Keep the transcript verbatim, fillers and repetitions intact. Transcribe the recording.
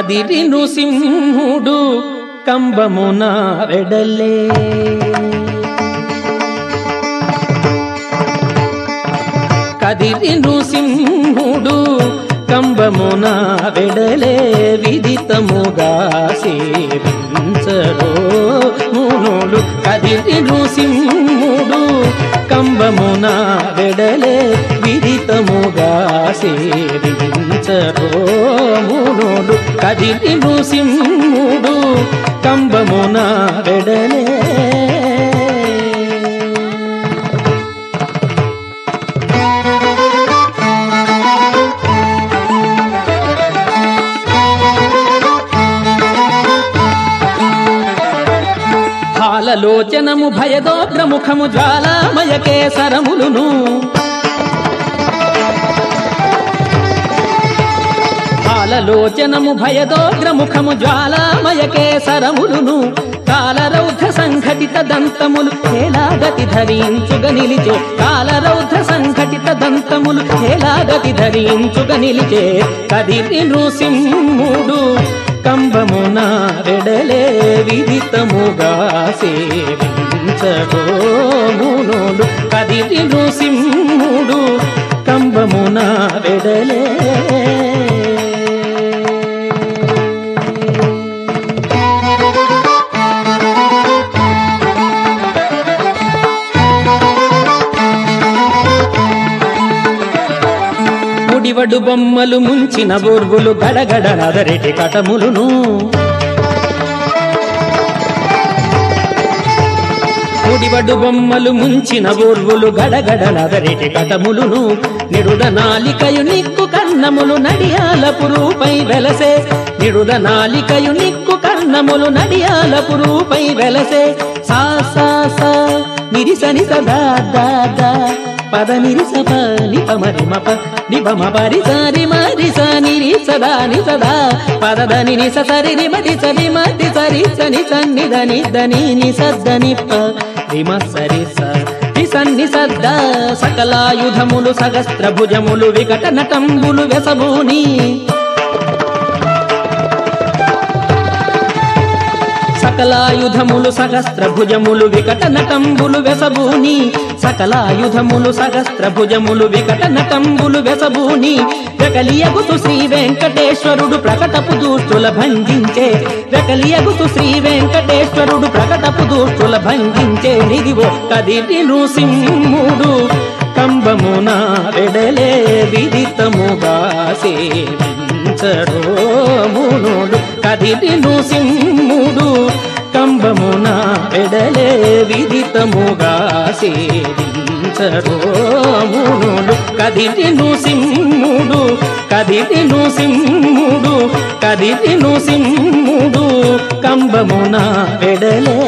కదిరి నృసింహుడు కంబమున వెడలే కదిరి నృసింహుడు కంబమున వెడలే విదితముగా సేవించరో మునులు కదిరి నృసింహుడు కంబమున వెడలే విదితముగా సేవించరో మునులు కదిరి నృసింహుడు కంబమున వెడలే లోచనము భయదోగ్రముఖము జ్వాలామయ కేసరములును బాలలోచనము భయదోగ్రముఖము జ్వాలామయ కేసరములును కాలరౌద్ర సంఘటిత దంతములు హేలాగతి ధరించుగ నిలిచే కాలరౌద్ర సంఘటిత దంతములు హేలాగతి ధరించుగ నిలిచే కదిరి నృసింహుడు కంబమున వెడలే విదితముగా సేవించరో మునులు కదిరి నృసింహుడు కంబమున వెడలే ముడివడు బొమ్మలు ముంచిన బోర్గులు గడగడ నదరెటి కటములును ముడివడు బొమ్మలు ముంచిన బోర్గులు గడగడ నదరెటి కటములును నిడుద నాలికయు నిక్కు కర్ణములు నడియాల పురుపై వెలసే నిడుద నాలికయు నిక్కు కర్ణములు నడియాల పురుపై వెలసే సా సా సా నిరిసని సదా దాదా పద నిరిస ప నిప మరి మప నిప మ పరి సరి మరి స నిరి సదా ని సదా పద దని ని స సరి రి మది సరి మది సరి సని సన్ని దని దని ని సద్దని ప రి మ సరి స ని సన్ని సద్ద సకలాయుధములు సహస్ర భుజములు వికట నటంబులు వెసభూని సకలాయుధములు సహస్ర భుజములు వికట నటంబులు వెసభూని సకలాయుధములు సహస్ర భుజములు వికట నటంబులు వెసభూని వెకలియగుతు శ్రీ వెంకటేశ్వరుడు ప్రకటపు దూష్టుల భంజించే వెకలియగుతు శ్రీ వెంకటేశ్వరుడు ప్రకటపు దూష్టుల భంజించే నిదివో కదిరి నృసింహుడు కంబమున వెడలే విదితముగా సేవించరో మునులు కదిరి నృసింహుడు కంబమున వెడలే విదితముగా సేవించరో మునులు కదిరి నృసింహుడు కదిరి నృసింహుడు కదిరి నృసింహుడు కంబమున వెడలే